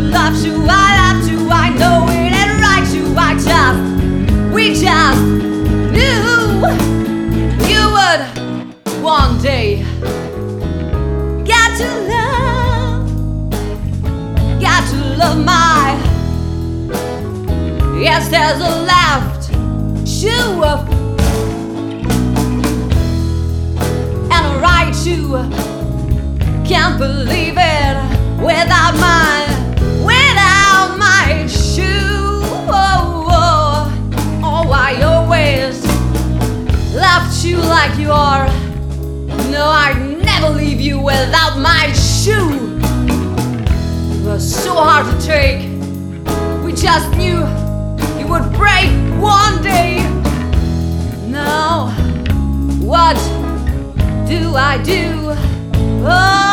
love you, I love you, I know it ain't right you. We just knew you would one day got to love my. Yes, there's a left shoe and a right shoe. Can't believe it without my shoe. Oh, I always loved you like you are. No, I'd never leave you without my shoe. It was so hard to take. We just knew it would break one day. Now, what do I do? Oh,